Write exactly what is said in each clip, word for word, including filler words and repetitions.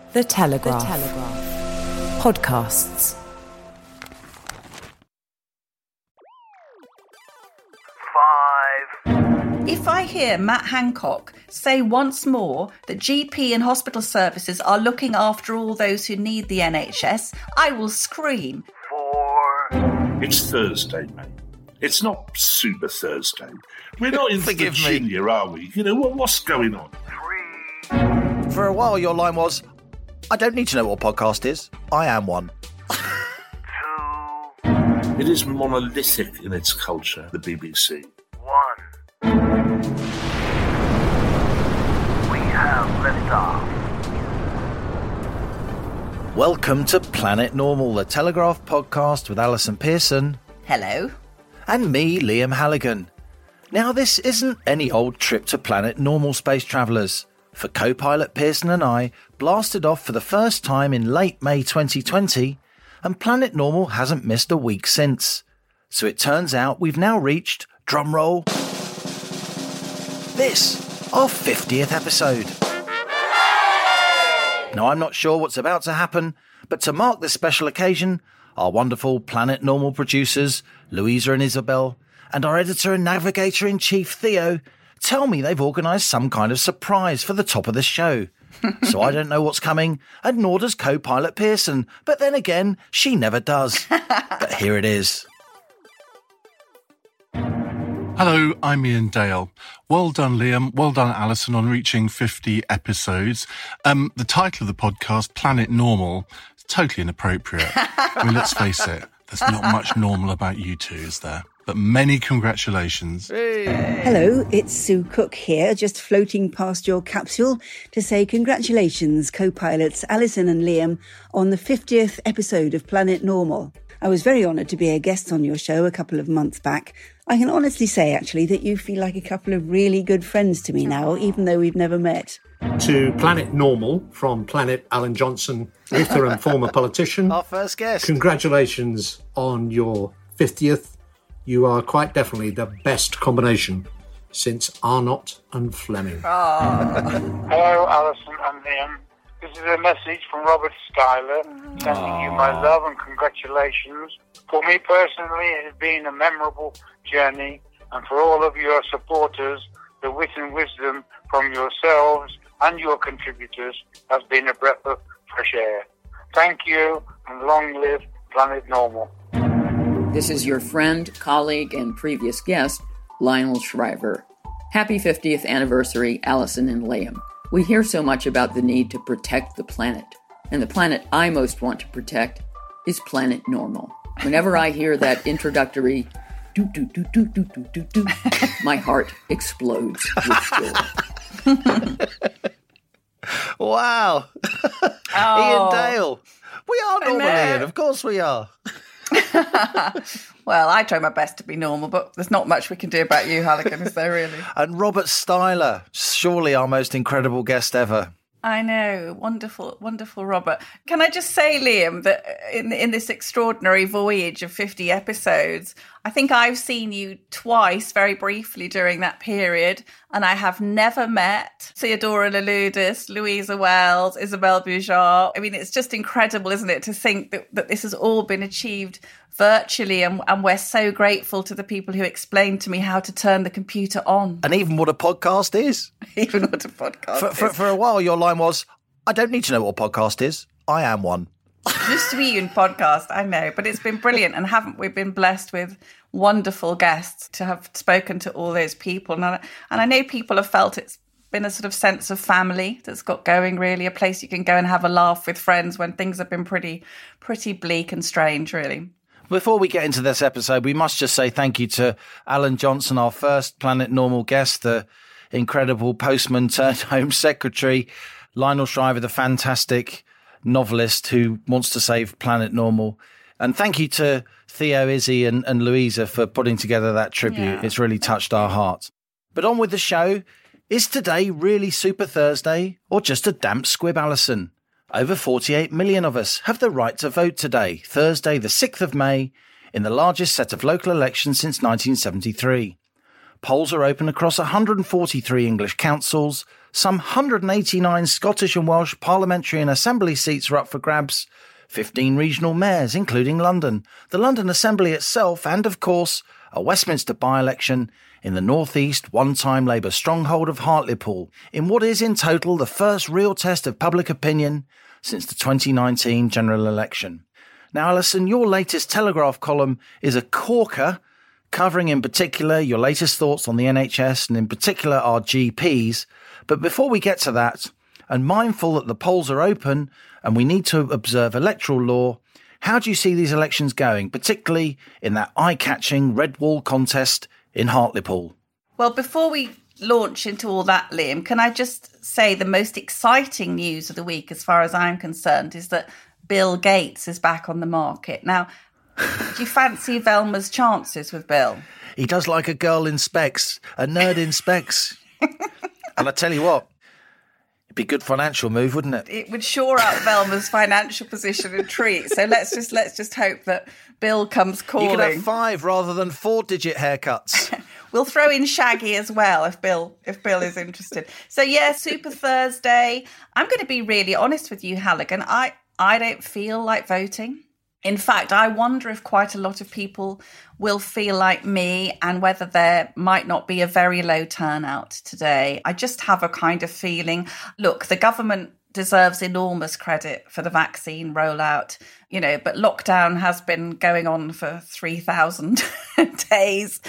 The Telegraph. The Telegraph. Podcasts. Five. If I hear Matt Hancock say once more that G P and hospital services are looking after all those who need the N H S, I will scream. Four. It's Thursday, mate. It's not Super Thursday. We're not in Forgive Virginia, me. are we? You know, what, what's going on? Three. For a while, your line was, I don't need to know what a podcast is. I am one. Two. It is monolithic in its culture, the B B C. One. We have liftoff. Welcome to Planet Normal, the Telegraph podcast with Alison Pearson. Hello. And me, Liam Halligan. Now, this isn't any old trip to Planet Normal, space travellers. For co-pilot Pearson and I blasted off for the first time in late May twenty twenty, and Planet Normal hasn't missed a week since. So it turns out we've now reached, drumroll, this, our fiftieth episode. Now, I'm not sure what's about to happen, but to mark this special occasion, our wonderful Planet Normal producers, Louisa and Isabel, and our editor and navigator-in-chief, Theo, tell me they've organised some kind of surprise for the top of the show. So I don't know what's coming, and nor does co-pilot Pearson, but then again, she never does. But here it is. Hello, I'm Ian Dale. Well done, Liam. Well done, Alison, on reaching fifty episodes. Um, the title of the podcast, Planet Normal, is totally inappropriate. I mean, let's face it, there's not much normal about you two, is there? But many congratulations. Hello, it's Sue Cook here, just floating past your capsule to say congratulations, co-pilots Alison and Liam, on the fiftieth episode of Planet Normal. I was very honoured to be a guest on your show a couple of months back. I can honestly say, actually, that you feel like a couple of really good friends to me now, even though we've never met. To Planet Normal from Planet Alan Johnson, author and former politician. Our first guest. Congratulations on your fiftieth. You are quite definitely the best combination since Arnott and Fleming. Hello, Alison and Liam. This is a message from Robert Schuyler, sending you my love and congratulations. For me personally, it has been a memorable journey, and for all of your supporters, the wit and wisdom from yourselves and your contributors has been a breath of fresh air. Thank you, and long live Planet Normal. This is your friend, colleague, and previous guest, Lionel Shriver. Happy fiftieth anniversary, Alison and Liam. We hear so much about the need to protect the planet, and the planet I most want to protect is Planet Normal. Whenever I hear that introductory do-do-do-do-do-do-do, my heart explodes with joy. Wow. Oh. Ian Dale. We are normal, Ian. Of course we are. Well, I try my best to be normal, but there's not much we can do about you, Halligan, is there really? And Robert Styler, surely our most incredible guest ever. I know. Wonderful, wonderful, Robert. Can I just say, Liam, that in in this extraordinary voyage of fifty episodes, I think I've seen you twice very briefly during that period, and I have never met Theodora Louloudis, Louisa Wells, Isabelle Boujard. I mean, it's just incredible, isn't it, to think that, that this has all been achieved virtually, and, and we're so grateful to the people who explained to me how to turn the computer on. And even what a podcast is. Even what a podcast for, is. For, for a while, your line was, I don't need to know what a podcast is. I am one. Just to be in podcast, I know, but it's been brilliant, and haven't we been blessed with wonderful guests to have spoken to all those people? And I, and I know people have felt it's been a sort of sense of family that's got going, really, a place you can go and have a laugh with friends when things have been pretty, pretty bleak and strange, really. Before we get into this episode, we must just say thank you to Alan Johnson, our first Planet Normal guest, the incredible postman turned Home Secretary, Lionel Shriver, the fantastic novelist who wants to save Planet Normal. And thank you to Theo, Izzy and, and Louisa for putting together that tribute. Yeah. It's really touched our hearts. But on with the show. Is today really Super Thursday or just a damp squib, Alison? Over forty-eight million of us have the right to vote today, Thursday the sixth of May, in the largest set of local elections since nineteen seventy-three. Polls are open across one hundred forty-three English councils, Some one hundred eighty-nine Scottish and Welsh parliamentary and assembly seats are up for grabs, fifteen regional mayors, including London, the London Assembly itself, and, of course, a Westminster by-election in the northeast one-time Labour stronghold of Hartlepool, in what is in total the first real test of public opinion since the twenty nineteen general election. Now, Alison, your latest Telegraph column is a corker, covering in particular your latest thoughts on the N H S and in particular our G Ps. But before we get to that, and mindful that the polls are open and we need to observe electoral law, how do you see these elections going, particularly in that eye-catching red wall contest in Hartlepool? Well, before we launch into all that, Liam, can I just say the most exciting news of the week, as far as I'm concerned, is that Bill Gates is back on the market. Now, do you fancy Velma's chances with Bill? He does like a girl in specs, a nerd in specs. And I tell you what, it'd be a good financial move, wouldn't it? It would shore up Velma's financial position a treat. So let's just let's just hope that Bill comes calling. You could have five rather than four-digit haircuts. We'll throw in Shaggy as well if Bill if Bill is interested. So yeah, Super Thursday. I'm going to be really honest with you, Halligan. I I don't feel like voting. In fact, I wonder if quite a lot of people will feel like me and whether there might not be a very low turnout today. I just have a kind of feeling, look, the government deserves enormous credit for the vaccine rollout, you know, but lockdown has been going on for three thousand days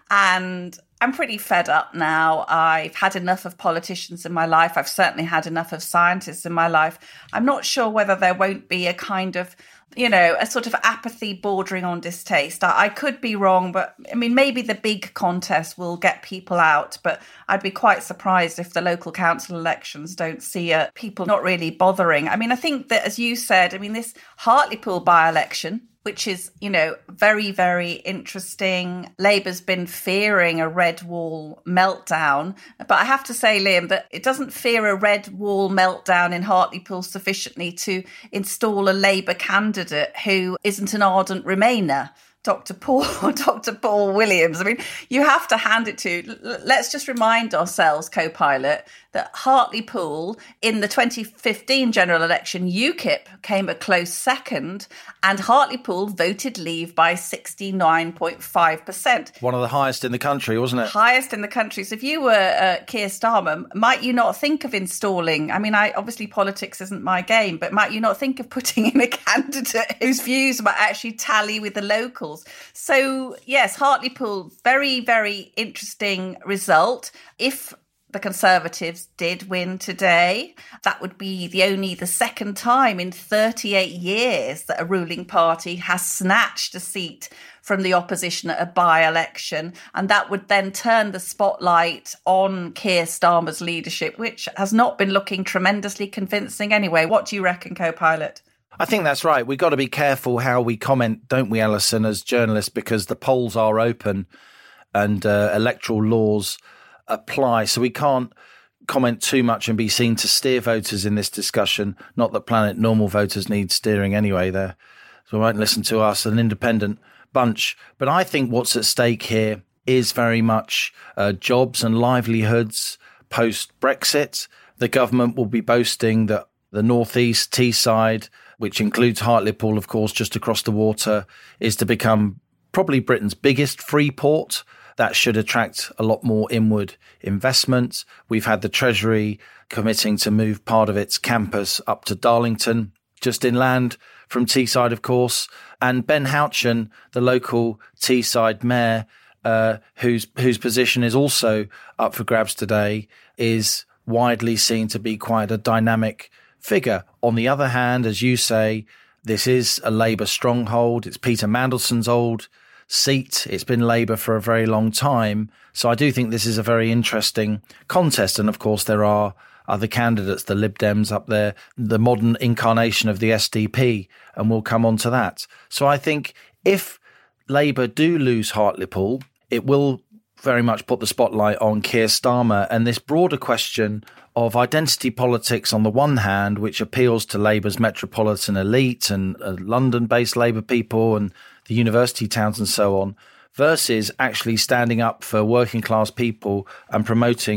and I'm pretty fed up now. I've had enough of politicians in my life. I've certainly had enough of scientists in my life. I'm not sure whether there won't be a kind of, you know, a sort of apathy bordering on distaste. I, I could be wrong, but I mean, maybe the big contest will get people out, but I'd be quite surprised if the local council elections don't see uh, people not really bothering. I mean, I think that, as you said, I mean, this Hartlepool by-election, which is, you know, very, very interesting. Labour's been fearing a red wall meltdown. But I have to say, Liam, that it doesn't fear a red wall meltdown in Hartlepool sufficiently to install a Labour candidate who isn't an ardent Remainer. Doctor Paul, Doctor Paul Williams. I mean, you have to hand it to. Let's just remind ourselves, co-pilot, that Hartlepool in the twenty fifteen general election, UKIP came a close second, and Hartlepool voted Leave by sixty-nine point five percent. One of the highest in the country, wasn't it? Highest in the country. So if you were uh, Keir Starmer, might you not think of installing? I mean, I obviously politics isn't my game, but might you not think of putting in a candidate whose views might actually tally with the locals? So, yes, Hartlepool, very, very interesting result. If the Conservatives did win today, that would be the only the second time in thirty-eight years that a ruling party has snatched a seat from the opposition at a by-election. And that would then turn the spotlight on Keir Starmer's leadership, which has not been looking tremendously convincing anyway. What do you reckon, co-pilot? I think that's right. We've got to be careful how we comment, don't we, Alison, as journalists, because the polls are open and uh, electoral laws apply. So we can't comment too much and be seen to steer voters in this discussion. Not that Planet Normal voters need steering anyway there. So they won't listen to us, an independent bunch. But I think what's at stake here is very much uh, jobs and livelihoods post-Brexit. The government will be boasting that the Northeast Teesside, which includes Hartlepool, of course, just across the water, is to become probably Britain's biggest free port. That should attract a lot more inward investment. We've had the Treasury committing to move part of its campus up to Darlington, just inland from Teesside, of course. And Ben Houchen, the local Teesside mayor, uh, whose whose position is also up for grabs today, is widely seen to be quite a dynamic figure. On the other hand, as you say, this is a Labour stronghold. It's Peter Mandelson's old seat. It's been Labour for a very long time. So I do think this is a very interesting contest. And of course, there are other candidates, the Lib Dems up there, the modern incarnation of the S D P, and we'll come on to that. So I think if Labour do lose Hartlepool, it will very much put the spotlight on Keir Starmer and this broader question of identity politics on the one hand, which appeals to Labour's metropolitan elite and uh, London-based Labour people and the university towns and so on, versus actually standing up for working class people and promoting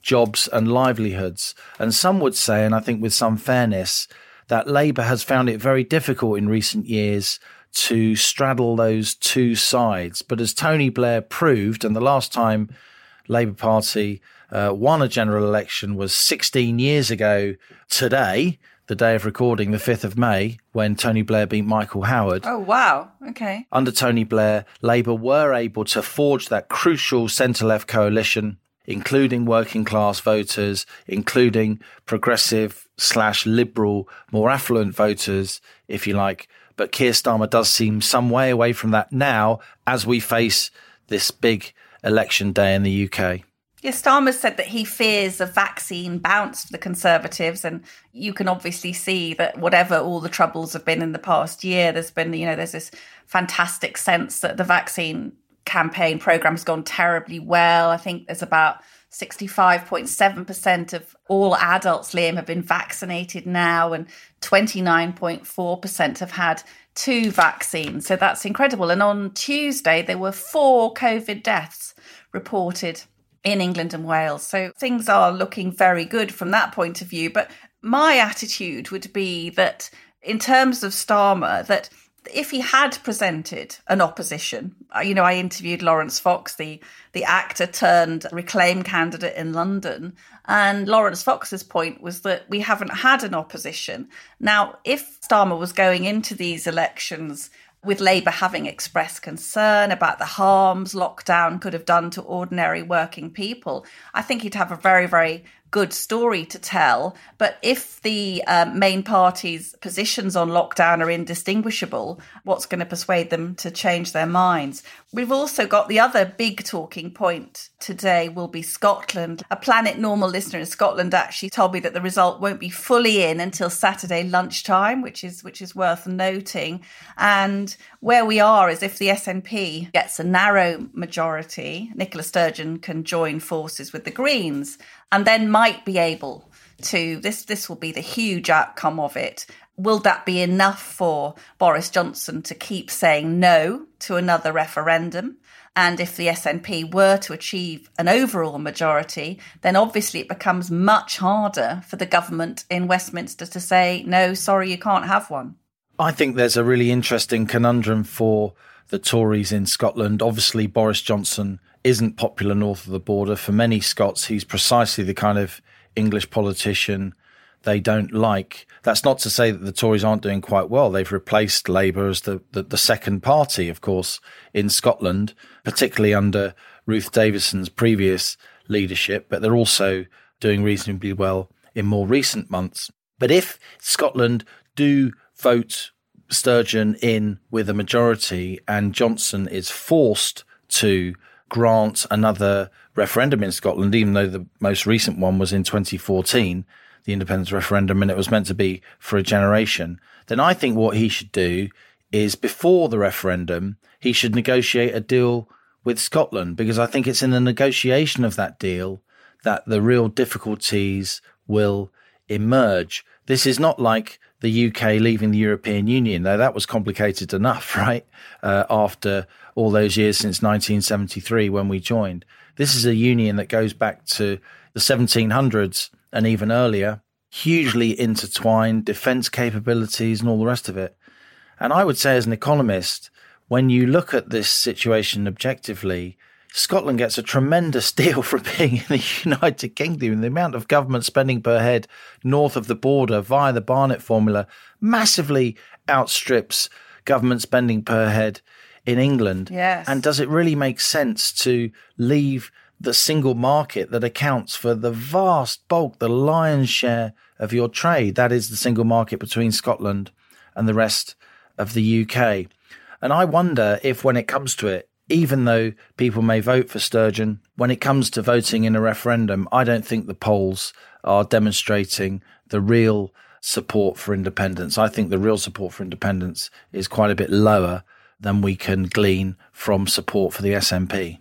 jobs and livelihoods. And some would say, and I think with some fairness, that Labour has found it very difficult in recent years to straddle those two sides. But as Tony Blair proved, and the last time Labour Party uh, won a general election was sixteen years ago today, the day of recording, the fifth of May, when Tony Blair beat Michael Howard. Oh, wow. Okay. Under Tony Blair, Labour were able to forge that crucial centre-left coalition, including working class voters, including progressive slash liberal, more affluent voters, if you like. But Keir Starmer does seem some way away from that now as we face this big election day in the U K. Yeah, Starmer said that he fears a vaccine bounce for the Conservatives, and you can obviously see that whatever all the troubles have been in the past year, there's been, you know, there's this fantastic sense that the vaccine campaign programme has gone terribly well. I think there's about sixty-five point seven percent of all adults, Liam, have been vaccinated now, and twenty-nine point four percent have had two vaccines. So that's incredible. And on Tuesday, there were four COVID deaths reported in England and Wales. So things are looking very good from that point of view. But my attitude would be that in terms of Starmer, that if he had presented an opposition, you know, I interviewed Lawrence Fox, the, the actor turned Reclaim candidate in London, and Lawrence Fox's point was that we haven't had an opposition. Now, if Starmer was going into these elections with Labour having expressed concern about the harms lockdown could have done to ordinary working people, I think he'd have a very, very good story to tell. But if the uh, main party's positions on lockdown are indistinguishable, what's going to persuade them to change their minds? We've also got the other big talking point today will be Scotland. A Planet Normal listener in Scotland actually told me that the result won't be fully in until Saturday lunchtime, which is which is worth noting. And where we are is if the S N P gets a narrow majority, Nicola Sturgeon can join forces with the Greens and then might be able to, this, this will be the huge outcome of it. Will that be enough for Boris Johnson to keep saying no to another referendum? And if the S N P were to achieve an overall majority, then obviously it becomes much harder for the government in Westminster to say, no, sorry, you can't have one. I think there's a really interesting conundrum for the Tories in Scotland. Obviously, Boris Johnson isn't popular north of the border. For many Scots, he's precisely the kind of English politician they don't like. That's not to say that the Tories aren't doing quite well. They've replaced Labour as the, the, the second party, of course, in Scotland, particularly under Ruth Davidson's previous leadership, but they're also doing reasonably well in more recent months. But if Scotland do vote Sturgeon in with a majority and Johnson is forced to grant another referendum in Scotland, even though the most recent one was in twenty fourteen, the independence referendum, and it was meant to be for a generation, then I think what he should do is before the referendum, he should negotiate a deal with Scotland, because I think it's in the negotiation of that deal that the real difficulties will emerge. This is not like the U K leaving the European Union, though that was complicated enough, right? Uh, after all those years since nineteen seventy-three when we joined. This is a union that goes back to the seventeen hundreds and even earlier, hugely intertwined, defence capabilities and all the rest of it. And I would say as an economist, when you look at this situation objectively, Scotland gets a tremendous deal from being in the United Kingdom. The amount of government spending per head north of the border via the Barnett formula massively outstrips government spending per head in England. Yes. And does it really make sense to leave the single market that accounts for the vast bulk, the lion's share of your trade? That is the single market between Scotland and the rest of the U K. And I wonder if when it comes to it, even though people may vote for Sturgeon, when it comes to voting in a referendum, I don't think the polls are demonstrating the real support for independence. I think the real support for independence is quite a bit lower than we can glean from support for the S N P.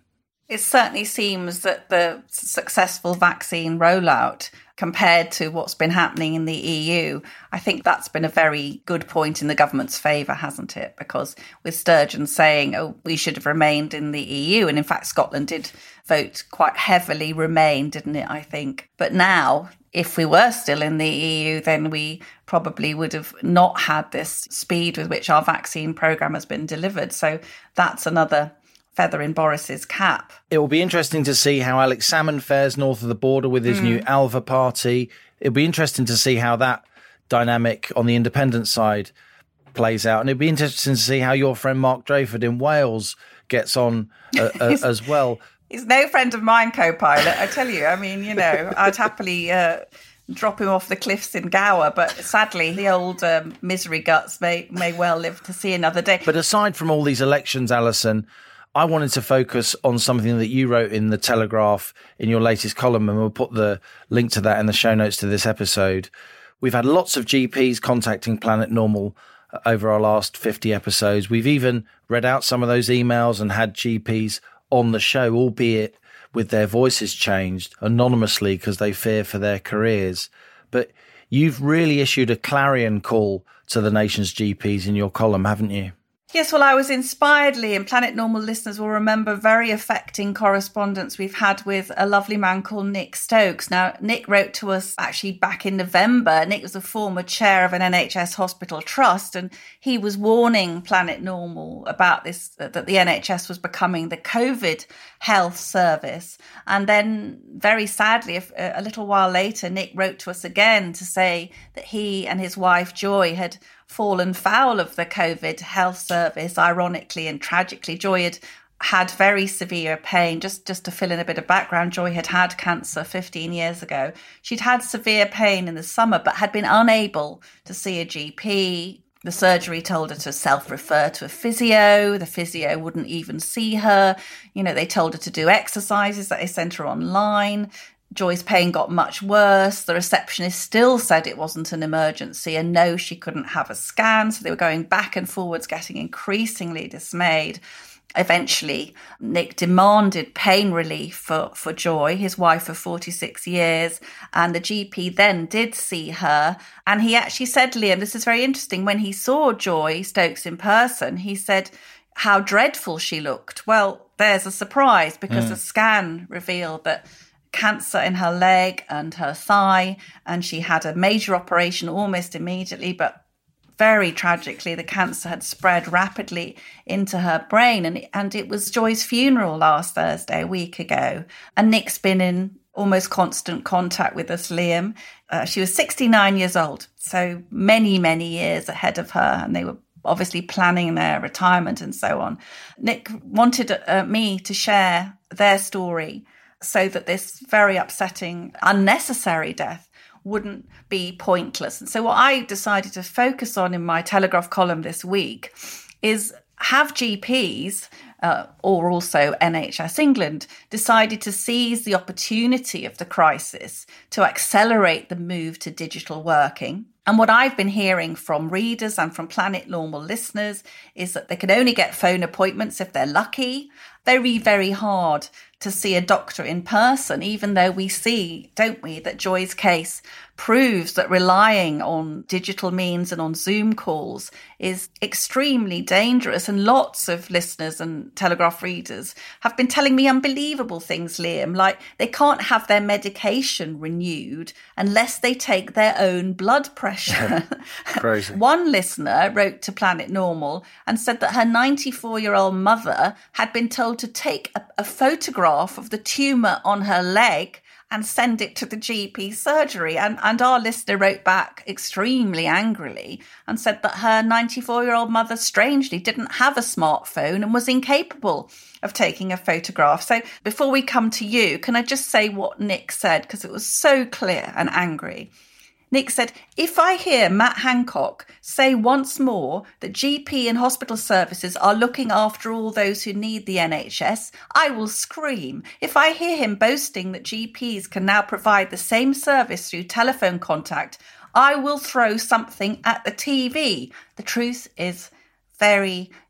It certainly seems that the successful vaccine rollout compared to what's been happening in the E U, I think that's been a very good point in the government's favour, hasn't it? Because with Sturgeon saying, oh, we should have remained in the E U. And in fact, Scotland did vote quite heavily remain, didn't it, I think? But now, if we were still in the E U, then we probably would have not had this speed with which our vaccine programme has been delivered. So that's another feather in Boris's cap. It will be interesting to see how Alex Salmond fares north of the border with his mm. new Alva party. It'll be interesting to see how that dynamic on the independent side plays out. And it'll be interesting to see how your friend Mark Drayford in Wales gets on uh, uh, as well. He's no friend of mine, co-pilot, I tell you. I mean, you know, I'd happily uh, drop him off the cliffs in Gower, but sadly, the old um, misery guts may, may well live to see another day. But aside from all these elections, Alison, I wanted to focus on something that you wrote in the Telegraph in your latest column, and we'll put the link to that in the show notes to this episode. We've had lots of G Ps contacting Planet Normal over our last fifty episodes. We've even read out some of those emails and had G Ps on the show, albeit with their voices changed anonymously because they fear for their careers. But you've really issued a clarion call to the nation's G Ps in your column, haven't you? Yes, well, I was inspired, Liam. Planet Normal listeners will remember very affecting correspondence we've had with a lovely man called Nick Stokes. Now, Nick wrote to us actually back in November. Nick was a former chair of an N H S hospital trust, and he was warning Planet Normal about this, that the N H S was becoming the COVID health service. And then, very sadly, a little while later, Nick wrote to us again to say that he and his wife, Joy, had fallen foul of the COVID health service. Ironically and tragically, Joy had had very severe pain. Just, just to fill in a bit of background, Joy had had cancer fifteen years ago. She'd had severe pain in the summer, but had been unable to see a G P. The surgery told her to self-refer to a physio. The physio wouldn't even see her. You know, they told her to do exercises that they sent her online. Joy's pain got much worse. The receptionist still said it wasn't an emergency and no, she couldn't have a scan. So they were going back and forwards, getting increasingly dismayed. Eventually, Nick demanded pain relief for, for Joy, his wife of forty-six years, and the G P then did see her. And he actually said, Liam, this is very interesting, when he saw Joy Stokes in person, he said how dreadful she looked. Well, there's a surprise because mm. the scan revealed that cancer in her leg and her thigh, and she had a major operation almost immediately, but very tragically, the cancer had spread rapidly into her brain. And, and it was Joy's funeral last Thursday, a week ago. And Nick's been in almost constant contact with us, Liam. Uh, she was sixty-nine years old, so many, many years ahead of her. And they were obviously planning their retirement and so on. Nick wanted uh, me to share their story so that this very upsetting, unnecessary death wouldn't be pointless. And so what I decided to focus on in my Telegraph column this week is, have G Ps, uh, or also N H S England, decided to seize the opportunity of the crisis to accelerate the move to digital working? And what I've been hearing from readers and from Planet Normal listeners is that they can only get phone appointments if they're lucky. Very, very hard to see a doctor in person, even though we see, don't we, that Joy's case proves that relying on digital means and on Zoom calls is extremely dangerous. And lots of listeners and Telegraph readers have been telling me unbelievable things, Liam, like they can't have their medication renewed unless they take their own blood pressure. Crazy. One listener wrote to Planet Normal and said that her ninety-four-year-old mother had been told to take a, a photograph of the tumour on her leg and send it to the G P surgery. And, and our listener wrote back extremely angrily and said that her ninety-four-year-old mother strangely didn't have a smartphone and was incapable of taking a photograph. So before we come to you, can I just say what Nick said, because it was so clear and angry. Nick said, if I hear Matt Hancock say once more that G P and hospital services are looking after all those who need the N H S, I will scream. If I hear him boasting that G Ps can now provide the same service through telephone contact, I will throw something at the T V. The truth is very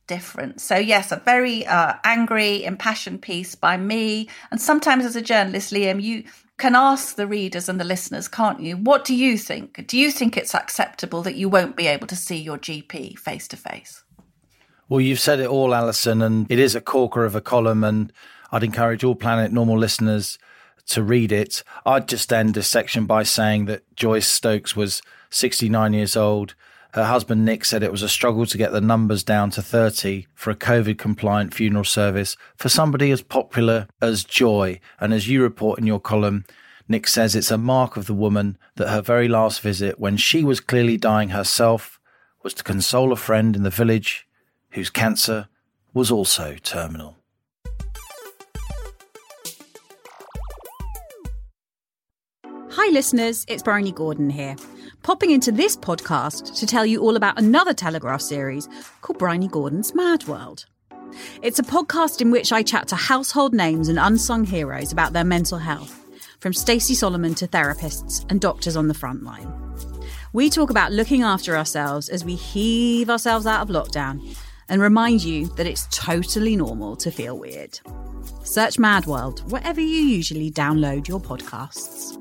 different. So yes, a very uh, angry, impassioned piece by me. And sometimes as a journalist, Liam, you can ask the readers and the listeners, can't you? What do you think? Do you think it's acceptable that you won't be able to see your G P face to face? Well, you've said it all, Alison, and it is a corker of a column, and I'd encourage all Planet Normal listeners to read it. I'd just end this section by saying that Joyce Stokes was sixty-nine years old. Her husband, Nick, said it was a struggle to get the numbers down to thirty for a COVID-compliant funeral service for somebody as popular as Joy. And as you report in your column, Nick says it's a mark of the woman that her very last visit, when she was clearly dying herself, was to console a friend in the village whose cancer was also terminal. Hi listeners, it's Bryony Gordon here, popping into this podcast to tell you all about another Telegraph series called Bryony Gordon's Mad World. It's a podcast in which I chat to household names and unsung heroes about their mental health, from Stacey Solomon to therapists and doctors on the front line. We talk about looking after ourselves as we heave ourselves out of lockdown and remind you that it's totally normal to feel weird. Search Mad World wherever you usually download your podcasts.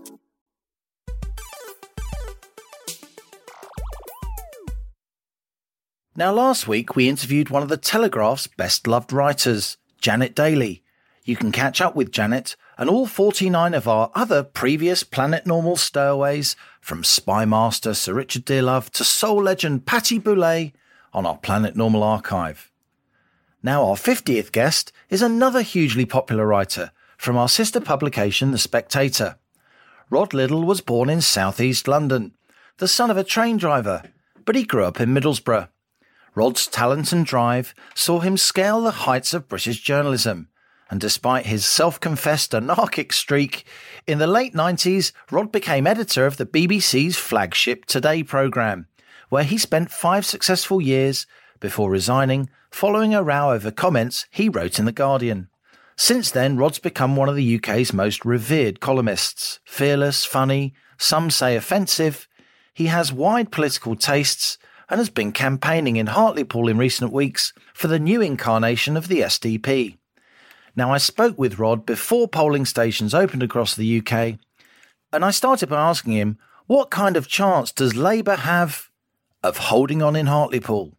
Now, last week we interviewed one of the Telegraph's best-loved writers, Janet Daly. You can catch up with Janet and all forty-nine of our other previous Planet Normal stowaways, from Spy Master Sir Richard Dearlove to soul legend Patty Boulay, on our Planet Normal archive. Now our fiftieth guest is another hugely popular writer from our sister publication, The Spectator. Rod Liddle was born in southeast London, the son of a train driver, but he grew up in Middlesbrough. Rod's talent and drive saw him scale the heights of British journalism, and despite his self-confessed anarchic streak, in the late nineties, Rod became editor of the B B C's flagship Today programme, where he spent five successful years before resigning following a row over comments he wrote in The Guardian. Since then, Rod's become one of the U K's most revered columnists. Fearless, funny, some say offensive. He has wide political tastes and has been campaigning in Hartlepool in recent weeks for the new incarnation of the S D P. Now, I spoke with Rod before polling stations opened across the U K, and I started by asking him, what kind of chance does Labour have of holding on in Hartlepool?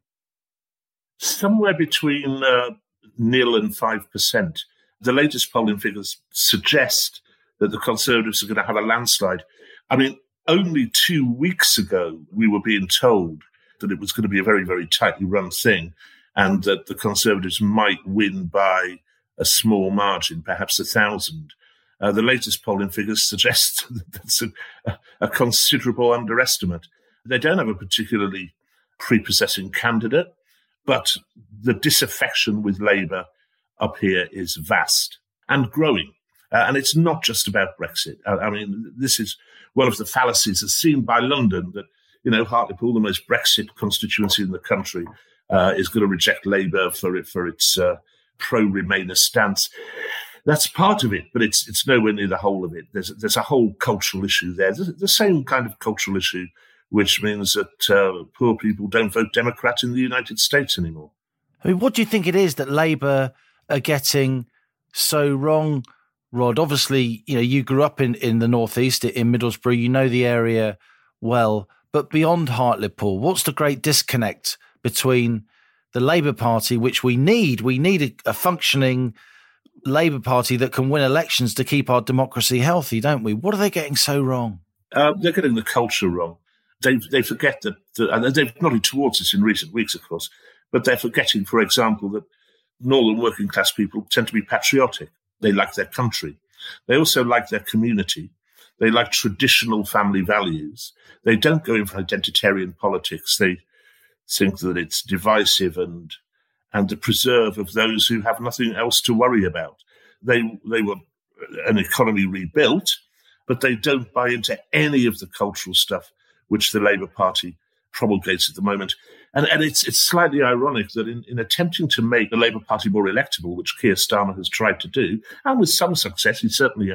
Somewhere between uh, nil and five percent. The latest polling figures suggest that the Conservatives are going to have a landslide. I mean, only two weeks ago, we were being told that it was going to be a very, very tightly run thing, and that the Conservatives might win by a small margin, perhaps a thousand. Uh, the latest polling figures suggest that that's a, a considerable underestimate. They don't have a particularly prepossessing candidate, but the disaffection with Labour up here is vast and growing. Uh, and it's not just about Brexit. I, I mean, this is one of the fallacies as seen by London that, you know, Hartlepool, the most Brexit constituency in the country, uh, is going to reject Labour for it, for its uh, pro-Remainer stance. That's part of it, but it's it's nowhere near the whole of it. There's there's a whole cultural issue there. There's the same kind of cultural issue, which means that uh, poor people don't vote Democrat in the United States anymore. I mean, what do you think it is that Labour are getting so wrong, Rod? Obviously, you know, you grew up in, in the northeast, in Middlesbrough. You know the area well. But beyond Hartlepool, what's the great disconnect between the Labour Party, which we need? We need a, a functioning Labour Party that can win elections to keep our democracy healthy, don't we? What are they getting so wrong? Uh, they're getting the culture wrong. They they forget that, that, and they've nodded towards this in recent weeks, of course, but they're forgetting, for example, that northern working class people tend to be patriotic. They like their country. They also like their community. They like traditional family values. They don't go in for identitarian politics. They think that it's divisive and and the preserve of those who have nothing else to worry about. They they want an economy rebuilt, but they don't buy into any of the cultural stuff which the Labour Party promulgates at the moment. And, and it's it's slightly ironic that in, in attempting to make the Labour Party more electable, which Keir Starmer has tried to do, and with some success, he's certainly a,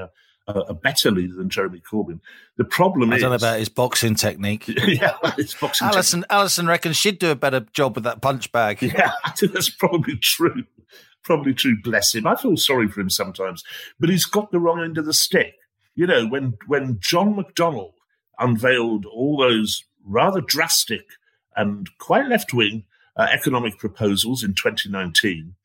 a, a better leader than Jeremy Corbyn. The problem I is... don't know about his boxing technique. yeah, his boxing Alison, technique. Alison reckons she'd do a better job with that punch bag. Yeah, I think that's probably true. Probably true, bless him. I feel sorry for him sometimes. But he's got the wrong end of the stick. You know, when, when John McDonnell unveiled all those rather drastic and quite left-wing uh, economic proposals in twenty nineteen,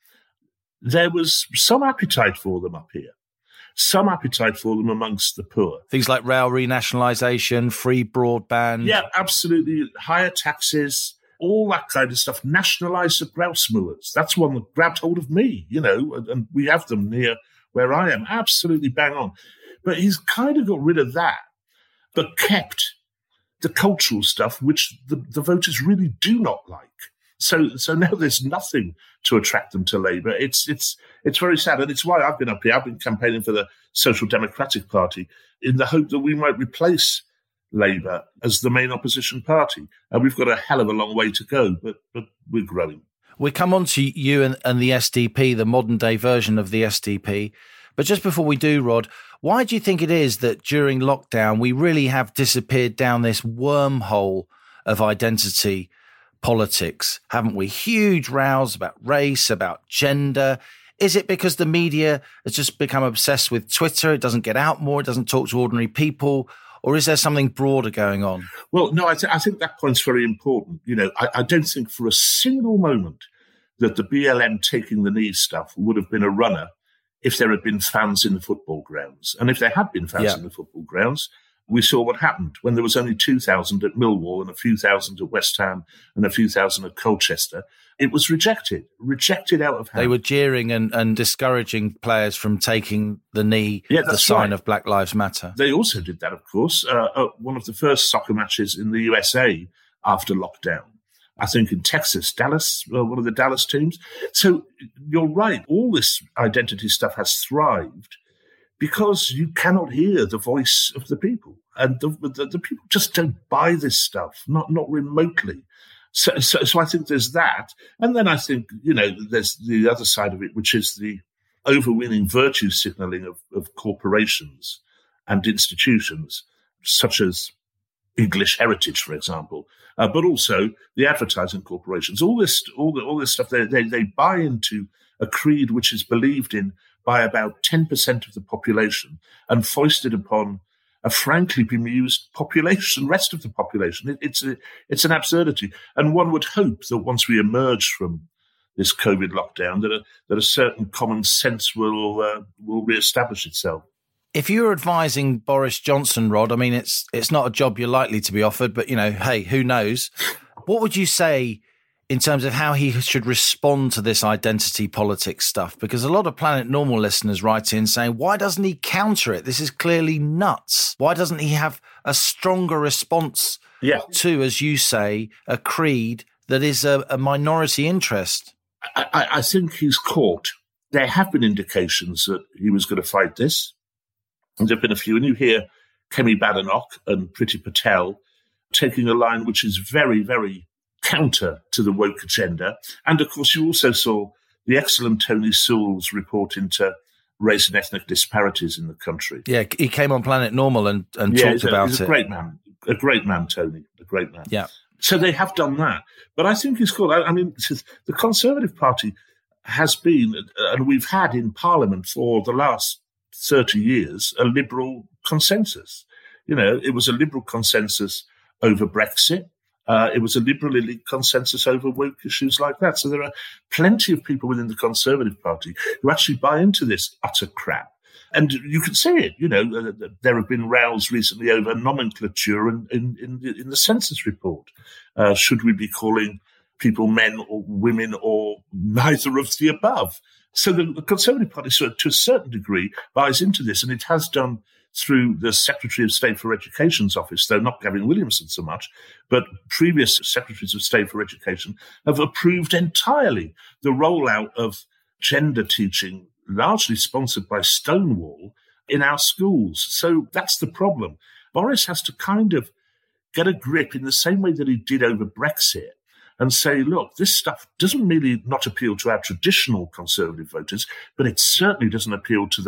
there was some appetite for them up here. Some appetite for them amongst the poor. Things like rail renationalisation, free broadband. Yeah, absolutely. Higher taxes, all that kind of stuff. Nationalise the grouse moors. That's one that grabbed hold of me, you know, and, and we have them near where I am. Absolutely bang on. But he's kind of got rid of that, but kept the cultural stuff, which the, the voters really do not like. So, so now there's nothing to attract them to Labour. It's it's it's very sad, and it's why I've been up here. I've been campaigning for the Social Democratic Party in the hope that we might replace Labour as the main opposition party. And we've got a hell of a long way to go, but but we're growing. We come on to you and, and the S D P, the modern day version of the S D P. But just before we do, Rod, why do you think it is that during lockdown we really have disappeared down this wormhole of identity politics, haven't we? Huge rows about race, about gender. Is it because the media has just become obsessed with Twitter? It doesn't get out more. It doesn't talk to ordinary people. Or is there something broader going on? Well, no, I, th- I think that point's very important. You know, I, I don't think for a single moment that the B L M taking the knee stuff would have been a runner if there had been fans in the football grounds. And if there had been fans yeah. in the football grounds, we saw what happened when there was only two thousand at Millwall and a few thousand at West Ham and a few thousand at Colchester. It was rejected, rejected out of hand. They were jeering and, and discouraging players from taking the knee, yeah, the sign right. of Black Lives Matter. They also did that, of course, uh, at one of the first soccer matches in the U S A after lockdown. I think in Texas, Dallas, uh, one of the Dallas teams. So you're right, all this identity stuff has thrived because you cannot hear the voice of the people. And the, the, the people just don't buy this stuff, not not remotely. So, so, so I think there's that. And then I think, you know, there's the other side of it, which is the overweening virtue signalling of, of corporations and institutions, such as English Heritage, for example, uh, but also the advertising corporations. All this, all the, all this stuff, they, they, they buy into a creed which is believed in by about ten percent of the population and foisted upon a frankly bemused population, rest of the population. It, it's a, it's an absurdity. And one would hope that once we emerge from this COVID lockdown, that a, that a certain common sense will uh, will reestablish itself. If you were advising Boris Johnson, Rod, I mean, it's it's not a job you're likely to be offered, but, you know, hey, who knows? What would you say in terms of how he should respond to this identity politics stuff? Because a lot of Planet Normal listeners write in saying, why doesn't he counter it? This is clearly nuts. Why doesn't he have a stronger response yeah. to, as you say, a creed that is a, a minority interest? I, I, I think he's caught. There have been indications that he was going to fight this. And there have been a few. And you hear Kemi Badenoch and Priti Patel taking a line which is very, very counter to the woke agenda. And, of course, you also saw the excellent Tony Sewell's report into race and ethnic disparities in the country. Yeah, he came on Planet Normal and, and yeah, talked he's a, about he's it. a great man. A great man, Tony. A great man. Yeah. So they have done that. But I think it's cool. I, I mean, the Conservative Party has been, and we've had in Parliament for the last thirty years, a liberal consensus. You know, it was a liberal consensus over Brexit. Uh, it was a liberal elite consensus over woke issues like that. So there are plenty of people within the Conservative Party who actually buy into this utter crap. And you can see it. You know, uh, there have been rows recently over nomenclature in, in, in, the, in the census report. Uh, should we be calling people men or women or neither of the above? So the, the Conservative Party, so to a certain degree, buys into this, and it has done through the Secretary of State for Education's office, though not Gavin Williamson so much, but previous Secretaries of State for Education have approved entirely the rollout of gender teaching, largely sponsored by Stonewall, in our schools. So that's the problem. Boris has to kind of get a grip in the same way that he did over Brexit and say, look, this stuff doesn't really not appeal to our traditional Conservative voters, but it certainly doesn't appeal to the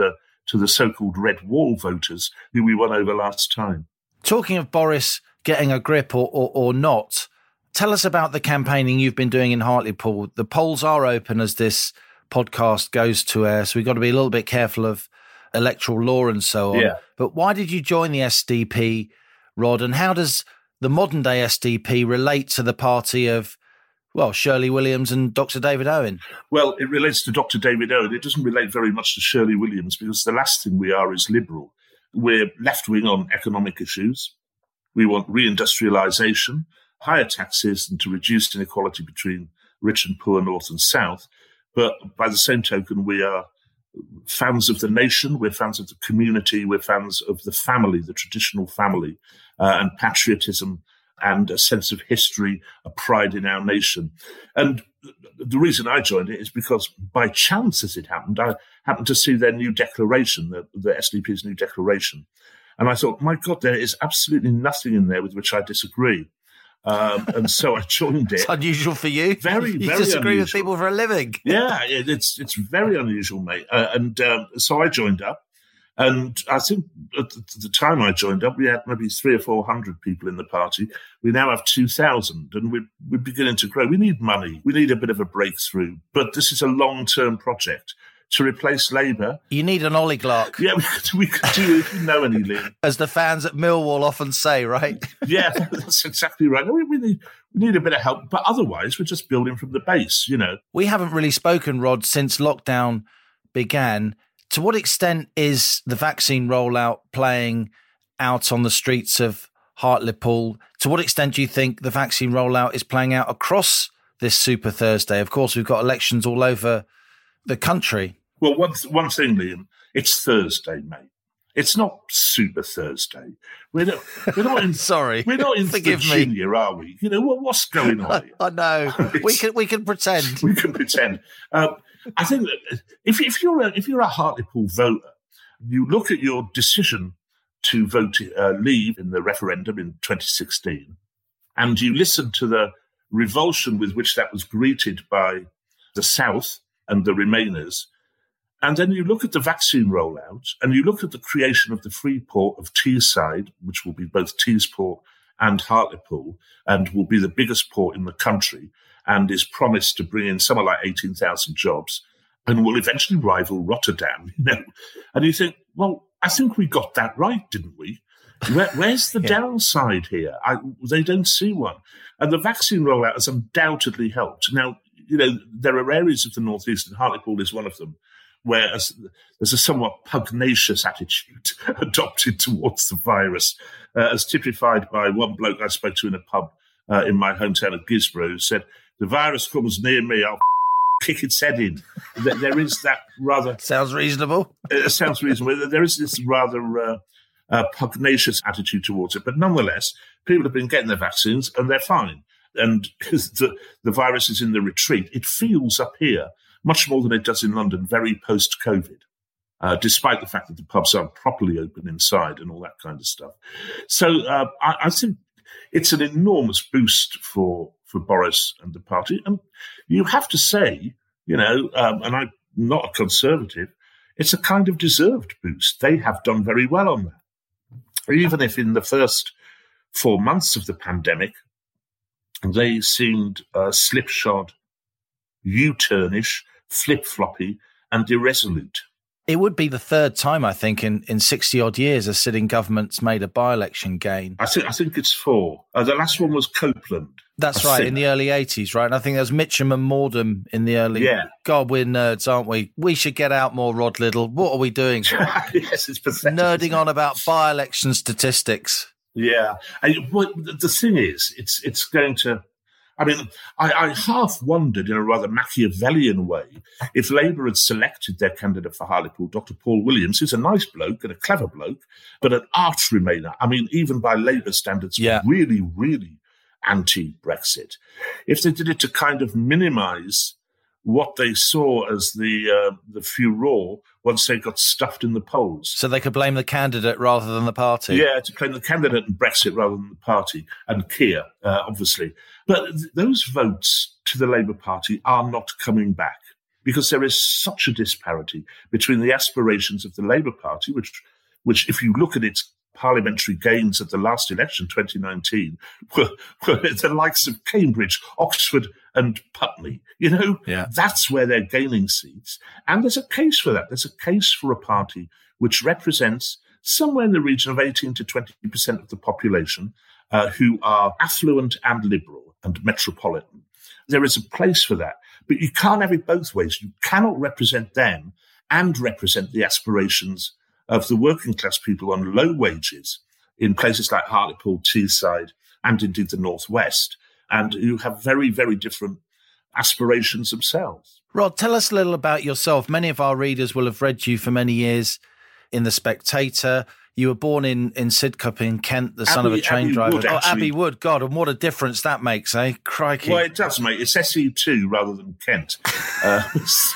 to the so-called red wall voters who we won over last time. Talking of Boris getting a grip or, or, or not, tell us about the campaigning you've been doing in Hartlepool. The polls are open as this podcast goes to air, so we've got to be a little bit careful of electoral law and so on. Yeah. But why did you join the S D P, Rod, and how does the modern-day S D P relate to the party of, well, Shirley Williams and Doctor David Owen? Well, it relates to Doctor David Owen. It doesn't relate very much to Shirley Williams because the last thing we are is liberal. We're left-wing on economic issues. We want reindustrialisation, higher taxes, and to reduce inequality between rich and poor, north and south. But by the same token, we are fans of the nation, we're fans of the community, we're fans of the family, the traditional family, uh, and patriotism and a sense of history, a pride in our nation. And the reason I joined it is because by chance, as it happened, I happened to see their new declaration, the, the S D P's new declaration. And I thought, my God, there is absolutely nothing in there with which I disagree. Um, and so I joined it. It's unusual for you. Very, you very disagree unusual. with people for a living. Yeah, it, it's it's very unusual, mate. Uh, and um, so I joined up. And I think at the time I joined up, we had maybe three or four hundred people in the party. We now have two thousand, and we're, we're beginning to grow. We need money. We need a bit of a breakthrough. But this is a long-term project. To replace Labour. You need an oligarch. Yeah, we could, we could do if you know any, Liam. As the fans at Millwall often say, right? Yeah, that's exactly right. We, we, need, we need a bit of help, but otherwise we're just building from the base, you know. We haven't really spoken, Rod, since lockdown began. To what extent is the vaccine rollout playing out on the streets of Hartlepool? To what extent do you think the vaccine rollout is playing out across this Super Thursday? Of course, we've got elections all over the country. Well, one, th- one thing, Liam, it's Thursday, mate. It's not Super Thursday. We're not, we're not in, Sorry. We're not in Forgive Virginia, me. are we? You know, what, what's going on here? I know. we can we can pretend. We can pretend. Um, I think that if, if, you're a, if you're a Hartlepool voter, you look at your decision to vote uh, leave in the referendum in twenty sixteen, and you listen to the revulsion with which that was greeted by the South and the Remainers. And then you look at the vaccine rollout and you look at the creation of the free port of Teesside, which will be both Teesport and Hartlepool, and will be the biggest port in the country and is promised to bring in somewhere like eighteen thousand jobs and will eventually rival Rotterdam. You know? And you think, well, I think we got that right, didn't we? Where, where's the yeah. downside here? I, they don't see one. And the vaccine rollout has undoubtedly helped. Now, you know, there are areas of the northeast, and Hartlepool is one of them, where there's a somewhat pugnacious attitude adopted towards the virus, uh, as typified by one bloke I spoke to in a pub uh, in my hometown of Gisborough, who said, the virus comes near me, I'll kick its head in. There is that rather... Sounds reasonable. It sounds reasonable. There is this rather uh, uh, pugnacious attitude towards it. But nonetheless, people have been getting their vaccines and they're fine. And the, the virus is in the retreat. It feels up here much more than it does in London, very post-COVID, uh, despite the fact that the pubs aren't properly open inside and all that kind of stuff. So uh, I, I think it's an enormous boost for, for Boris and the party. And you have to say, you know, um, and I'm not a conservative, it's a kind of deserved boost. They have done very well on that. Even if in the first four months of the pandemic, they seemed uh, slipshod, U-turnish, flip-floppy and irresolute. It would be the third time, I think, in, in sixty-odd years a sitting government's made a by-election gain. I think I think it's four. Uh, the last one was Copeland. That's I right, think. in the early eighties, right? And I think there was Mitcham and Mordham in the early... Yeah. God, we're nerds, aren't we? We should get out more, Rod Liddle. What are we doing? Yes, it's pathetic. Nerding on about by-election statistics. Yeah. And, well, the thing is, it's it's going to... I mean, I, I half wondered in a rather Machiavellian way if Labour had selected their candidate for Hartlepool, Doctor Paul Williams, who's a nice bloke and a clever bloke, but an arch Remainer. I mean, even by Labour standards, yeah. really, really anti-Brexit. If they did it to kind of minimise what they saw as the uh, the furore once they got stuffed in the polls. So they could blame the candidate rather than the party. Yeah, to blame the candidate and Brexit rather than the party, and Keir, uh, obviously. But th- those votes to the Labour Party are not coming back. because there is such a disparity between the aspirations of the Labour Party, which, which if you look at its parliamentary gains at the last election, twenty nineteen, were, were the likes of Cambridge, Oxford and Putney. You know, yeah. That's where they're gaining seats. And there's a case for that. There's a case for a party which represents somewhere in the region of eighteen to twenty percent of the population uh, who are affluent and liberal and metropolitan. There is a place for that. But you can't have it both ways. You cannot represent them and represent the aspirations of the working class people on low wages in places like Hartlepool, Teesside, and indeed the Northwest, and who have very, very different aspirations themselves. Rod, tell us a little about yourself. Many of our readers will have read you for many years in The Spectator. You were born in, in Sidcup in Kent, the son Abbey, of a train Abbey driver. Wood, oh, actually. Abbey Wood, God, and what a difference that makes, eh? Crikey. Well, it does, mate. It's S E two rather than Kent. Uh, it's,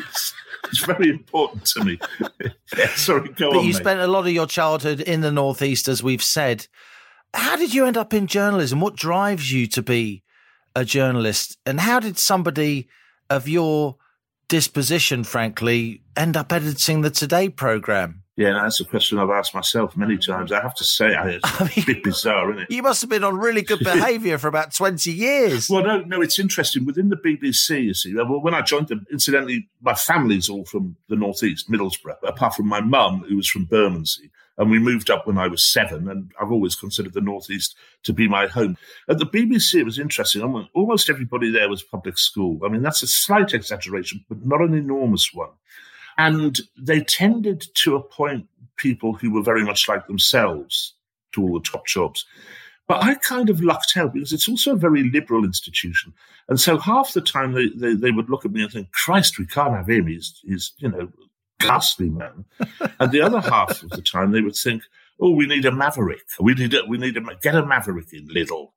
it's very important to me. Yeah, sorry, go but on, you mate. spent a lot of your childhood in the Northeast, as we've said. How did you end up in journalism? What drives you to be a journalist? And how did somebody of your disposition, frankly, end up editing the Today programme? Yeah, no, that's a question I've asked myself many times. I have to say, it's I mean, a bit bizarre, isn't it? You must have been on really good behaviour for about twenty years. Well, no, no, it's interesting. Within the B B C, you see, well, when I joined them, incidentally, my family's all from the Northeast, Middlesbrough, apart from my mum, who was from Bermondsey. And we moved up when I was seven, and I've always considered the Northeast to be my home. At the B B C, it was interesting. I mean, almost everybody there was public school. I mean, that's a slight exaggeration, but not an enormous one. And they tended to appoint people who were very much like themselves to all the top jobs. But I kind of lucked out because it's also a very liberal institution. And so half the time they, they, they would look at me and think, Christ, we can't have him. He's, he's you know, ghastly man. And the other half of the time they would think, oh, we need a maverick. We need a, we need a, get a maverick in Lidl.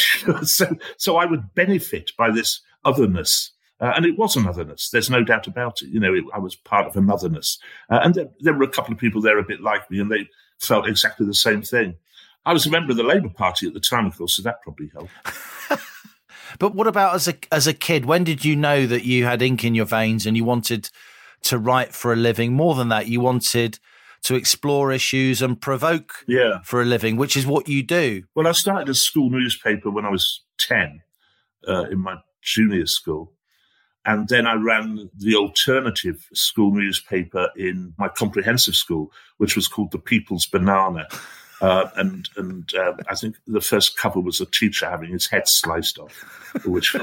so, so I would benefit by this otherness. Uh, and it was an otherness. There's no doubt about it. You know, it, I was part of an otherness. Uh, and there, there were a couple of people there a bit like me, and they felt exactly the same thing. I was a member of the Labour Party at the time, of course, so that probably helped. But what about as a as a kid? When did you know that you had ink in your veins and you wanted to write for a living? More than that, you wanted to explore issues and provoke yeah. for a living, which is what you do. Well, I started a school newspaper when I was ten uh, in my junior school. And then I ran the alternative school newspaper in my comprehensive school, which was called The People's Banana. Uh, and and uh, I think the first cover was a teacher having his head sliced off, which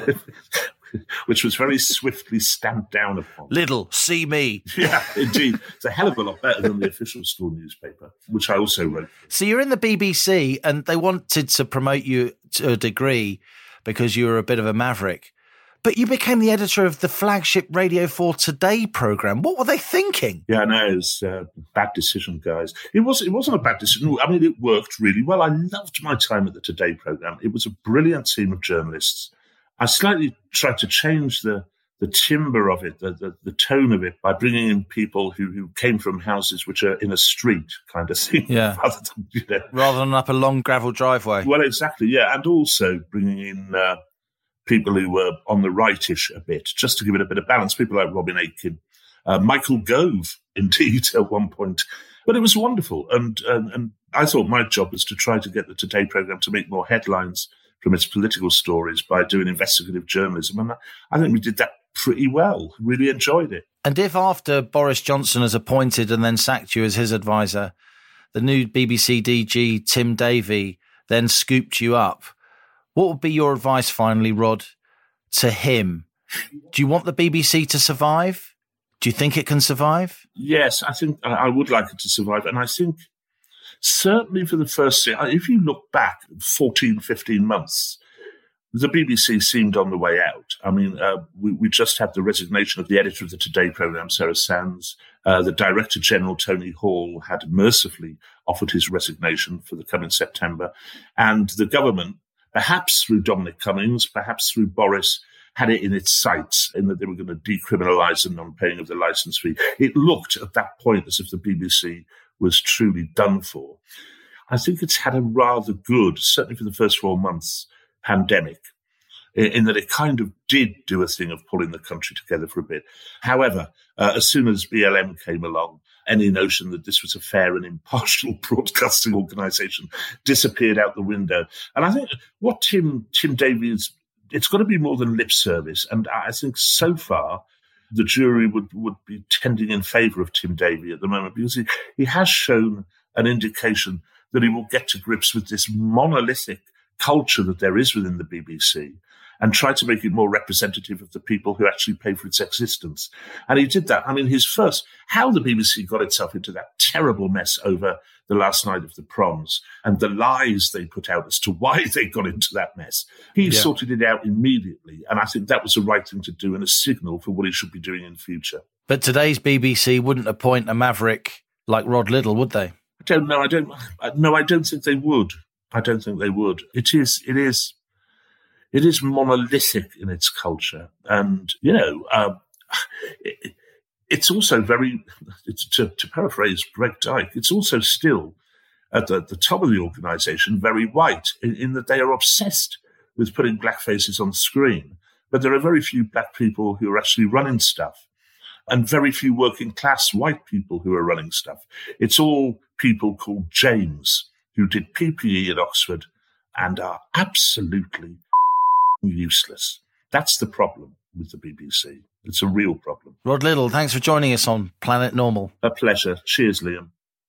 which was very swiftly stamped down upon. Lidl, see me. Yeah, indeed. It's a hell of a lot better than the official school newspaper, which I also wrote. So you're in the B B C and they wanted to promote you to a degree because you were a bit of a maverick. But you became the editor of the flagship Radio four Today programme. What were they thinking? Yeah, no, it was a bad decision, guys. It, was, it wasn't a bad decision. I mean, it worked really well. I loved my time at the Today programme. It was a brilliant team of journalists. I slightly tried to change the, the timbre of it, the, the, the tone of it, by bringing in people who, who came from houses which are in a street kind of thing. Yeah. Rather than, you know, rather than up a long gravel driveway. Well, exactly, yeah. And also bringing in uh, people who were on the rightish a bit, just to give it a bit of balance. People like Robin Aitken, uh, Michael Gove, indeed, at one point. But it was wonderful. And, and, and I thought my job was to try to get the Today programme to make more headlines from its political stories by doing investigative journalism. And I think we did that pretty well. Really enjoyed it. And if after Boris Johnson has appointed and then sacked you as his advisor, the new B B C D G, Tim Davie, then scooped you up, what would be your advice finally, Rod, to him? Do you want the B B C to survive? Do you think it can survive? Yes, I think I would like it to survive. And I think certainly for the first, if you look back fourteen, fifteen months, the B B C seemed on the way out. I mean, uh, we, we just had the resignation of the editor of the Today programme, Sarah Sands. Uh, the Director General, Tony Hall, had mercifully offered his resignation for the coming September. And the government, perhaps through Dominic Cummings, perhaps through Boris, had it in its sights in that they were going to decriminalise the non-paying of the licence fee. It looked at that point as if the B B C was truly done for. I think it's had a rather good, certainly for the first four months, pandemic. in, in that it kind of did do a thing of pulling the country together for a bit. However, uh, as soon as B L M came along, any notion that this was a fair and impartial broadcasting organisation disappeared out the window. And I think what Tim Tim Davies, it's got to be more than lip service. And I think so far the jury would, would be tending in favour of Tim Davie at the moment, because he, he has shown an indication that he will get to grips with this monolithic culture that there is within the B B C and try to make it more representative of the people who actually pay for its existence. And he did that. I mean, his first, how the B B C got itself into that terrible mess over the last night of the proms and the lies they put out as to why they got into that mess. He yeah. sorted it out immediately. And I think that was the right thing to do and a signal for what he should be doing in future. But today's B B C wouldn't appoint a maverick like Rod Liddle, would they? I don't know. I don't. No, I don't think they would. I don't think they would. It is. It is. It is monolithic in its culture, and you know, uh, it, it's also very. It's, to, to paraphrase Greg Dyke, it's also still at the, the top of the organisation very white in, in that they are obsessed with putting black faces on screen. But there are very few black people who are actually running stuff, and very few working class white people who are running stuff. It's all people called James who did P P E at Oxford and are absolutely useless. That's the problem with the B B C. It's a real problem. Rod Liddle, thanks for joining us on Planet Normal. A pleasure. Cheers, Liam.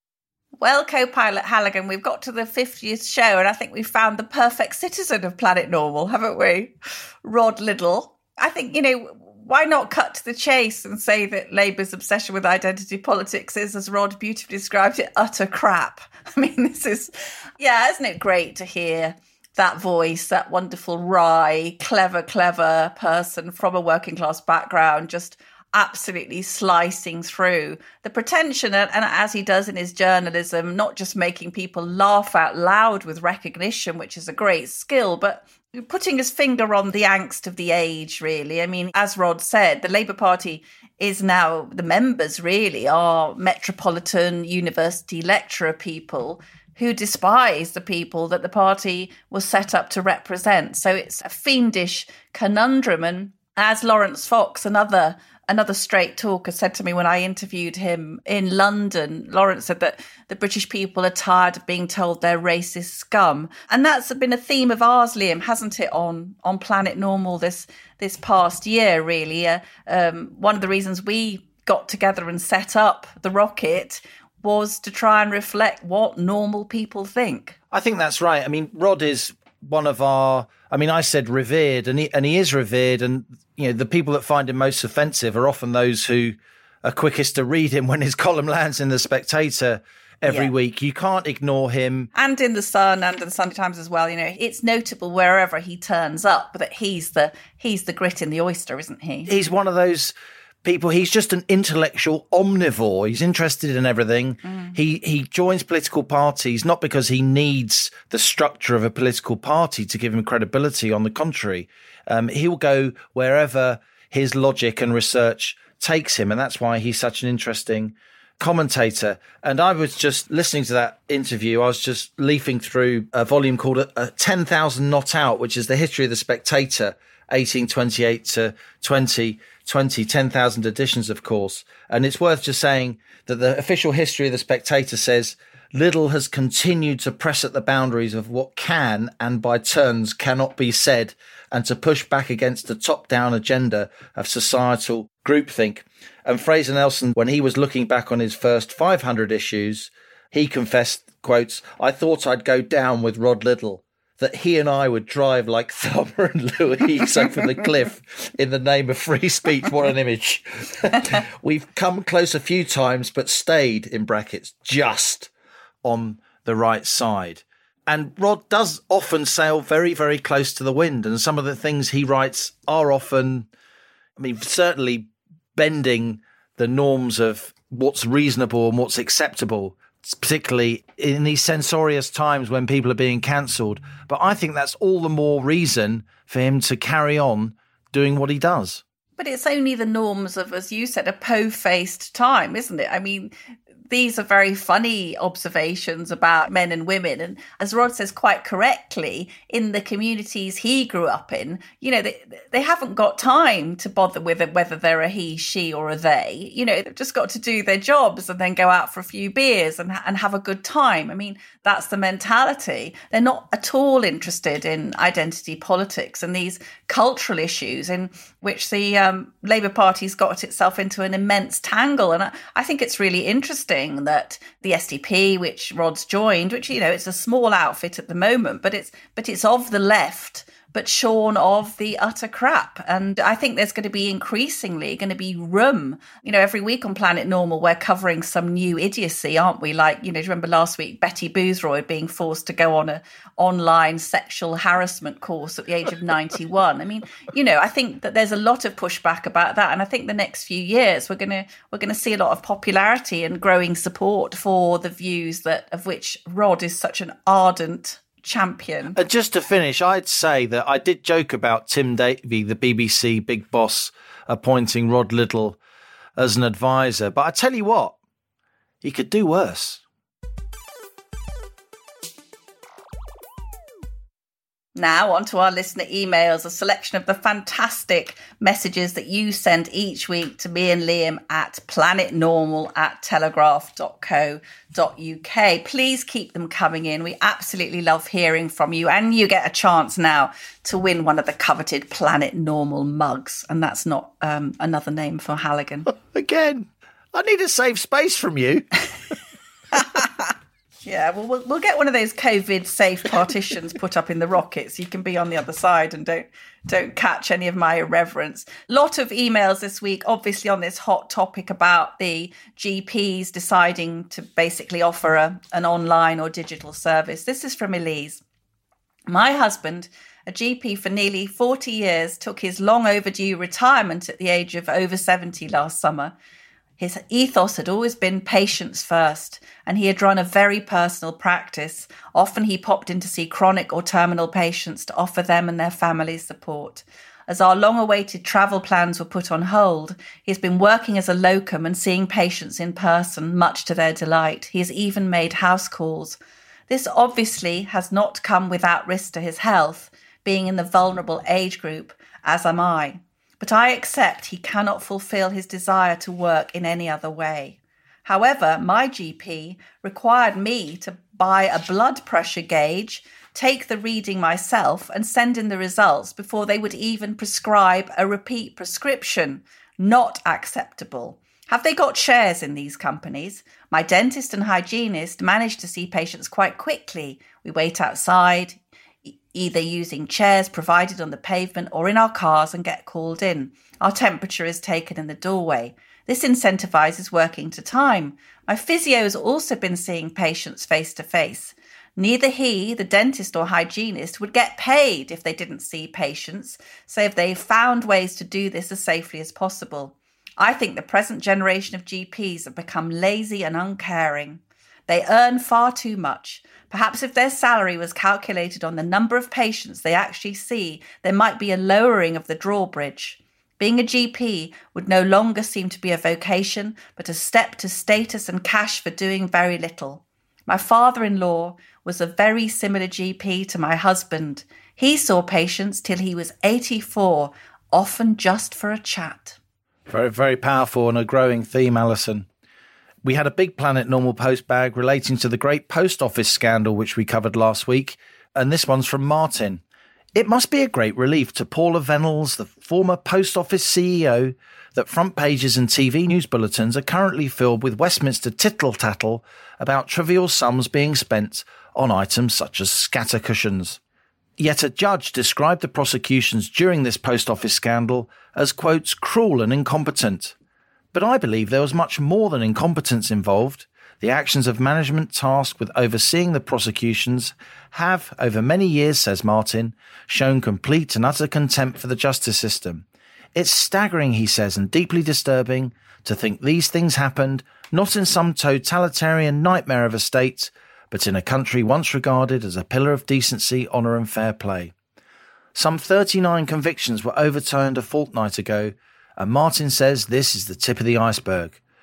Well, co-pilot Halligan, we've got to the fiftieth show and I think we've found the perfect citizen of Planet Normal, haven't we? Rod Liddle. I think, you know, why not cut to the chase and say that Labour's obsession with identity politics is, as Rod beautifully described it, utter crap. I mean, this is, yeah, isn't it great to hear that voice, that wonderful, wry, clever, clever person from a working class background, just absolutely slicing through the pretension, and, and as he does in his journalism, not just making people laugh out loud with recognition, which is a great skill, but putting his finger on the angst of the age, really. I mean, as Rod said, the Labour Party is now, the members really are metropolitan university lecturer people who despise the people that the party was set up to represent. So it's a fiendish conundrum. And as Lawrence Fox, another another straight talker, said to me when I interviewed him in London, Lawrence said that the British people are tired of being told they're racist scum. And that's been a theme of ours, Liam, hasn't it, on, on Planet Normal this, this past year, really. Uh, um, one of the reasons we got together and set up the Rocket was to try and reflect what normal people think. I think that's right. I mean, Rod is one of our, I mean, I said revered, and he, and he is revered. And, you know, the people that find him most offensive are often those who are quickest to read him when his column lands in The Spectator every yeah. week. You can't ignore him. And in The Sun and in the Sunday Times as well. You know, it's notable wherever he turns up that he's the he's the grit in the oyster, isn't he? He's one of those people, he's just an intellectual omnivore. He's interested in everything. Mm. He he joins political parties not because he needs the structure of a political party to give him credibility. On the contrary, um, he'll go wherever his logic and research takes him. And that's why he's such an interesting commentator. And I was just listening to that interview. I was just leafing through a volume called uh, ten thousand Not Out, which is the history of The Spectator, eighteen twenty-eight to twenty twenty, ten thousand editions, of course. And it's worth just saying that the official history of The Spectator says Liddle has continued to press at the boundaries of what can and by turns cannot be said, and to push back against the top-down agenda of societal groupthink. And Fraser Nelson, when he was looking back on his first five hundred issues, he confessed, quotes, "I thought I'd go down with Rod Liddle, that he and I would drive like Thelma and Louise over the cliff in the name of free speech." What an image. "We've come close a few times, but stayed," in brackets, "just on the right side." And Rod does often sail very, very close to the wind. And some of the things he writes are often, I mean, certainly bending the norms of what's reasonable and what's acceptable, particularly in these censorious times when people are being cancelled. But I think that's all the more reason for him to carry on doing what he does. But it's only the norms of, as you said, a po-faced time, isn't it? I mean, these are very funny observations about men and women. And as Rod says quite correctly, in the communities he grew up in, you know, they, they haven't got time to bother with it, whether they're a he, she or a they. You know, they've just got to do their jobs and then go out for a few beers and, and have a good time. I mean, that's the mentality. They're not at all interested in identity politics and these cultural issues in which the um, Labour Party's got itself into an immense tangle. And I, I think it's really interesting that the S D P, which Rod's joined, which, you know, it's a small outfit at the moment, but it's but it's of the left, but shorn of the utter crap. And I think there's going to be increasingly going to be room, you know, every week on Planet Normal, we're covering some new idiocy, aren't we? Like, you know, do you remember last week, Betty Boothroyd being forced to go on a online sexual harassment course at the age of ninety-one. I mean, you know, I think that there's a lot of pushback about that. And I think the next few years, we're going to, we're going to see a lot of popularity and growing support for the views that of which Rod is such an ardent champion. And just to finish, I'd say that I did joke about Tim Davie, the B B C big boss, appointing Rod Liddle as an advisor. But I tell you what, he could do worse. Now on to our listener emails, a selection of the fantastic messages that you send each week to me and Liam at planetnormal at telegraph dot co dot uk. Please keep them coming in. We absolutely love hearing from you, and you get a chance now to win one of the coveted Planet Normal mugs. And that's not um, another name for Halligan. Again, I need a safe space from you. Yeah, well, well, we'll get one of those COVID-safe partitions put up in the rocket so you can be on the other side and don't don't catch any of my irreverence. Lot of emails this week, obviously on this hot topic about the G Ps deciding to basically offer a, an online or digital service. This is from Elise. My husband, a G P for nearly forty years, took his long overdue retirement at the age of over seventy last summer. His ethos had always been patients first, and he had run a very personal practice. Often he popped in to see chronic or terminal patients to offer them and their families support. As our long-awaited travel plans were put on hold, he's been working as a locum and seeing patients in person, much to their delight. He has even made house calls. This obviously has not come without risk to his health, being in the vulnerable age group, as am I. But I accept he cannot fulfill his desire to work in any other way. However, my G P required me to buy a blood pressure gauge, take the reading myself, and send in the results before they would even prescribe a repeat prescription. Not acceptable. Have they got shares in these companies? My dentist and hygienist manage to see patients quite quickly. We wait outside, either using chairs provided on the pavement or in our cars, and get called in. Our temperature is taken in the doorway. This incentivises working to time. My physio has also been seeing patients face to face. Neither he, the dentist or hygienist, would get paid if they didn't see patients, so they've found ways to do this as safely as possible. I think the present generation of G Ps have become lazy and uncaring. They earn far too much. Perhaps if their salary was calculated on the number of patients they actually see, there might be a lowering of the drawbridge. Being a G P would no longer seem to be a vocation, but a step to status and cash for doing very little. My father-in-law was a very similar G P to my husband. He saw patients till he was eighty-four, often just for a chat. Very, very powerful and a growing theme, Alison. We had a big Planet Normal post bag relating to the great post office scandal, which we covered last week. And this one's from Martin. It must be a great relief to Paula Venables, the former post office C E O, that front pages and T V news bulletins are currently filled with Westminster tittle-tattle about trivial sums being spent on items such as scatter cushions. Yet a judge described the prosecutions during this post office scandal as, quotes, cruel and incompetent. But I believe there was much more than incompetence involved. The actions of management tasked with overseeing the prosecutions have, over many years, says Martin, shown complete and utter contempt for the justice system. It's staggering, he says, and deeply disturbing to think these things happened not in some totalitarian nightmare of a state, but in a country once regarded as a pillar of decency, honour and fair play. Some thirty-nine convictions were overturned a fortnight ago, and Martin says this is the tip of the iceberg.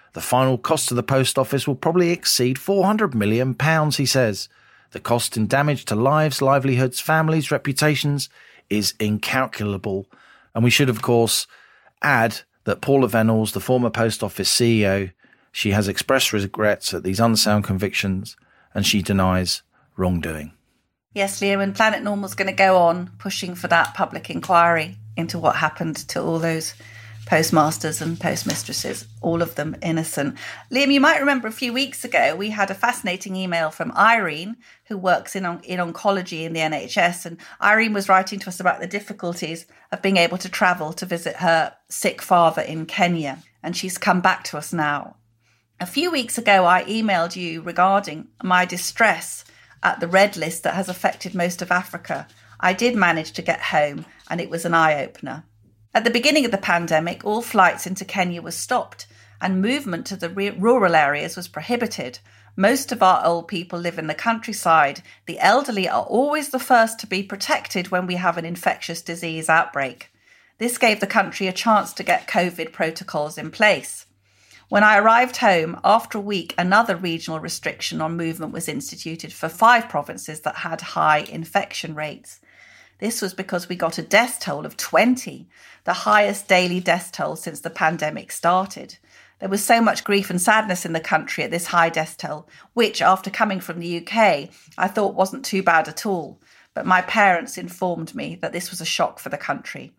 The final cost to the post office will probably exceed four hundred million pounds, he says. The cost in damage to lives, livelihoods, families, reputations is incalculable. And we should, of course, add that Paula Venables, the former post office C E O, she has expressed regrets at these unsound convictions and she denies wrongdoing. Yes, Liam, and Planet Normal's going to go on pushing for that public inquiry into what happened to all those postmasters and postmistresses, all of them innocent. Liam, you might remember a few weeks ago we had a fascinating email from Irene, who works in, on- in oncology in the N H S, and Irene was writing to us about the difficulties of being able to travel to visit her sick father in Kenya, and she's come back to us now. A few weeks ago I emailed you regarding my distress at the red list that has affected most of Africa. I did manage to get home, and it was an eye-opener. At the beginning of the pandemic, all flights into Kenya were stopped and movement to the re- rural areas was prohibited. Most of our old people live in the countryside. The elderly are always the first to be protected when we have an infectious disease outbreak. This gave the country a chance to get COVID protocols in place. When I arrived home, after a week, another regional restriction on movement was instituted for five provinces that had high infection rates. This was because we got a death toll of twenty, the highest daily death toll since the pandemic started. There was so much grief and sadness in the country at this high death toll, which, after coming from the U K, I thought wasn't too bad at all. But my parents informed me that this was a shock for the country.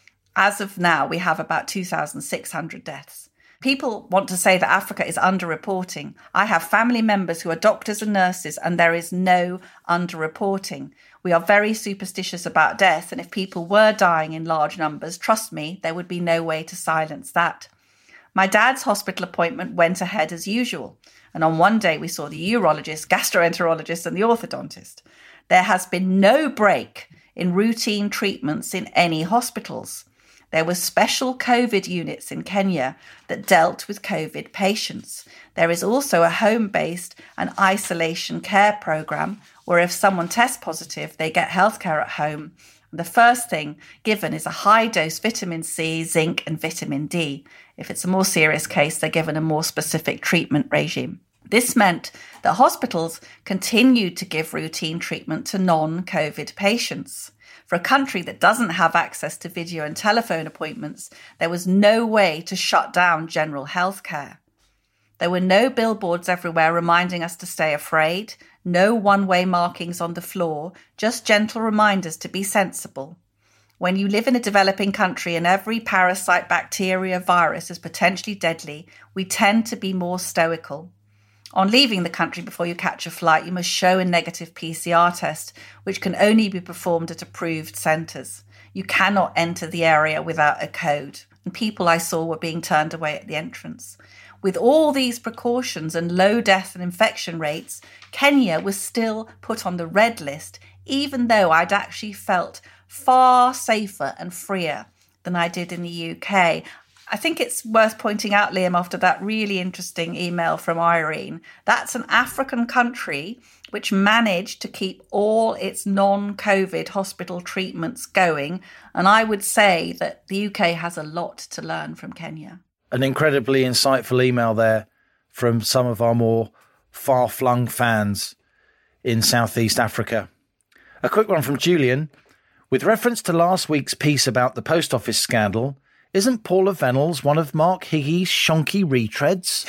As of now, we have about two thousand six hundred deaths. People want to say that Africa is underreporting. I have family members who are doctors and nurses, and there is no underreporting. We are very superstitious about death, and if people were dying in large numbers, trust me, there would be no way to silence that. My dad's hospital appointment went ahead as usual, and on one day we saw the urologist, gastroenterologist, and the orthodontist. There has been no break in routine treatments in any hospitals. There were special COVID units in Kenya that dealt with COVID patients. There is also a home-based and isolation care program where if someone tests positive, they get healthcare at home. The first thing given is a high-dose vitamin C, zinc, and vitamin D. If it's a more serious case, they're given a more specific treatment regime. This meant that hospitals continued to give routine treatment to non-COVID patients. For a country that doesn't have access to video and telephone appointments, there was no way to shut down general health care. There were no billboards everywhere reminding us to stay afraid, no one-way markings on the floor, just gentle reminders to be sensible. When you live in a developing country and every parasite, bacteria, virus is potentially deadly, we tend to be more stoical. On leaving the country before you catch a flight, you must show a negative P C R test, which can only be performed at approved centres. You cannot enter the area without a code, and people I saw were being turned away at the entrance. With all these precautions and low death and infection rates, Kenya was still put on the red list, even though I'd actually felt far safer and freer than I did in the U K. I think it's worth pointing out, Liam, after that really interesting email from Irene, that's an African country which managed to keep all its non-COVID hospital treatments going. And I would say that the U K has a lot to learn from Kenya. An incredibly insightful email there from some of our more far-flung fans in Southeast Africa. A quick one from Julian. With reference to last week's piece about the post office scandal, isn't Paula Venables one of Mark Higgie's shonky retreads?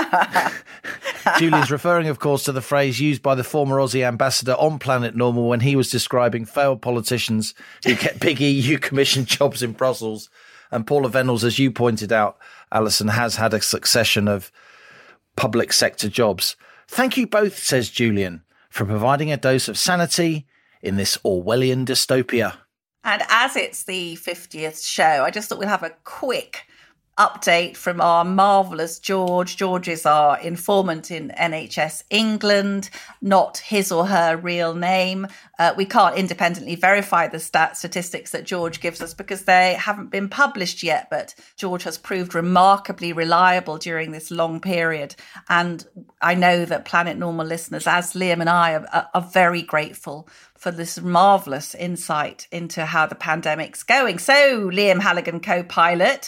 Julian's referring, of course, to the phrase used by the former Aussie ambassador on Planet Normal when he was describing failed politicians who get big E U commission jobs in Brussels. And Paula Venables, as you pointed out, Alison, has had a succession of public sector jobs. Thank you both, says Julian, for providing a dose of sanity in this Orwellian dystopia. And as it's the fiftieth show, I just thought we'd have a quick update from our marvellous George. George is our informant in N H S England, not his or her real name. Uh, we can't independently verify the stat statistics that George gives us because they haven't been published yet, but George has proved remarkably reliable during this long period. And I know that Planet Normal listeners, as Liam and I, are, are very grateful for this marvellous insight into how the pandemic's going. So, Liam Halligan, co-pilot,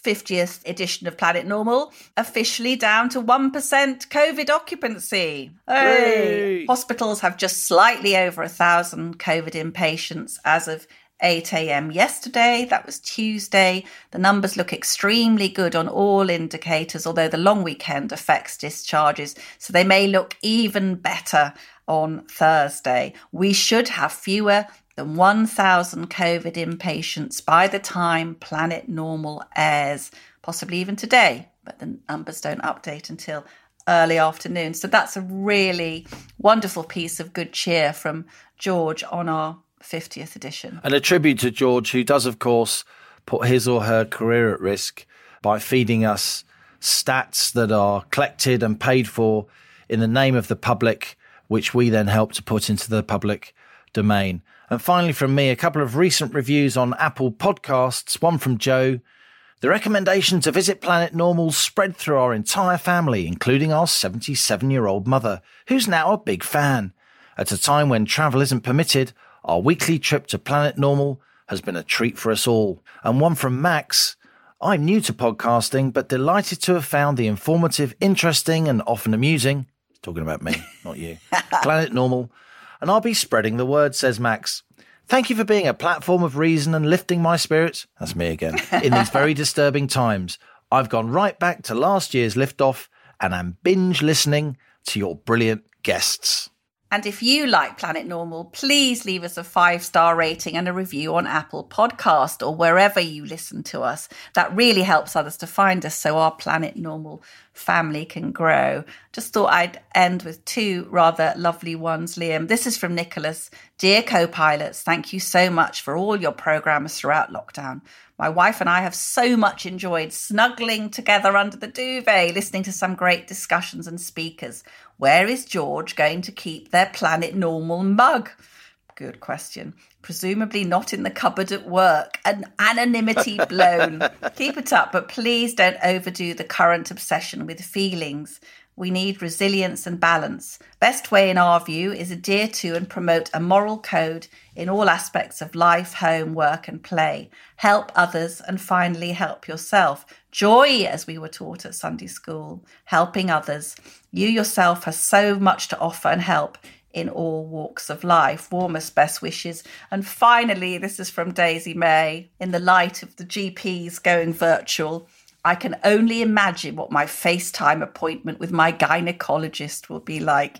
fiftieth edition of Planet Normal, officially down to one percent COVID occupancy. Hey. Hey. Hospitals have just slightly over a thousand COVID inpatients as of eight a.m. yesterday. That was Tuesday. The numbers look extremely good on all indicators, although the long weekend affects discharges, so they may look even better on Thursday. We should have fewer than one thousand COVID inpatients by the time Planet Normal airs, possibly even today, but the numbers don't update until early afternoon. So that's a really wonderful piece of good cheer from George on our fiftieth edition. And a tribute to George, who does, of course, put his or her career at risk by feeding us stats that are collected and paid for in the name of the public, which we then help to put into the public domain. And finally, from me, a couple of recent reviews on Apple Podcasts. One from Joe. The recommendation to visit Planet Normal spread through our entire family, including our seventy-seven-year-old mother, who's now a big fan. At a time when travel isn't permitted, our weekly trip to Planet Normal has been a treat for us all. And one from Max. I'm new to podcasting, but delighted to have found the informative, interesting, and often amusing, talking about me, not you, Planet Normal. And I'll be spreading the word, says Max. Thank you for being a platform of reason and lifting my spirits. That's me again. In these very disturbing times, I've gone right back to last year's liftoff and am binge listening to your brilliant guests. And if you like Planet Normal, please leave us a five-star rating and a review on Apple Podcast or wherever you listen to us. That really helps others to find us so our Planet Normal family can grow. Just thought I'd end with two rather lovely ones, Liam. This is from Nicholas. Dear co-pilots, thank you so much for all your programmes throughout lockdown. My wife and I have so much enjoyed snuggling together under the duvet, listening to some great discussions and speakers. Where is George going to keep their Planet Normal mug? Good question. Presumably not in the cupboard at work. An anonymity blown. Keep it up, but please don't overdo the current obsession with feelings. We need resilience and balance. Best way, in our view, is adhere to and promote a moral code in all aspects of life, home, work and play. Help others and finally help yourself. Joy, as we were taught at Sunday school. Helping others. You yourself have so much to offer and help in all walks of life. Warmest best wishes. And finally, this is from Daisy May. In the light of the G Ps going virtual, I can only imagine what my FaceTime appointment with my gynecologist will be like.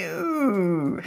Ew.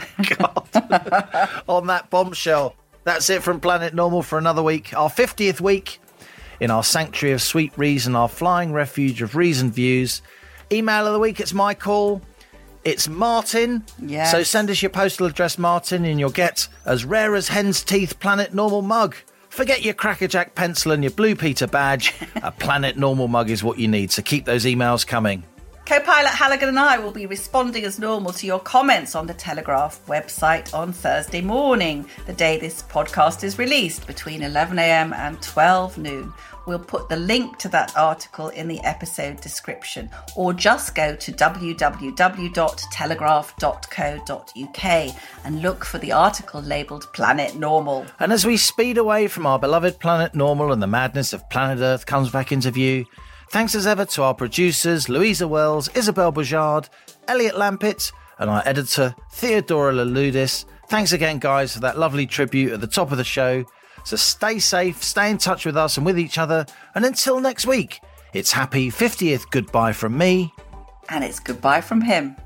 God. On that bombshell, that's it from Planet Normal for another week. Our fiftieth week in our sanctuary of sweet reason, our flying refuge of reasoned views. Email of the week, it's my call. It's Martin. Yes. So send us your postal address, Martin, and you'll get as rare as hen's teeth Planet Normal mug. Forget your Crackerjack pencil and your Blue Peter badge. A Planet Normal mug is what you need, so keep those emails coming. Co-pilot Halligan and I will be responding as normal to your comments on the Telegraph website on Thursday morning, the day this podcast is released, between eleven a.m. and twelve noon. We'll put the link to that article in the episode description, or just go to w w w dot telegraph dot co dot u k and look for the article labelled Planet Normal. And as we speed away from our beloved Planet Normal and the madness of Planet Earth comes back into view, thanks as ever to our producers, Louisa Wells, Isabel Boujard, Elliot Lampitt, and our editor, Theodora Laludis. Thanks again, guys, for that lovely tribute at the top of the show. So stay safe, stay in touch with us and with each other. And until next week, it's happy fiftieth goodbye from me. And it's goodbye from him.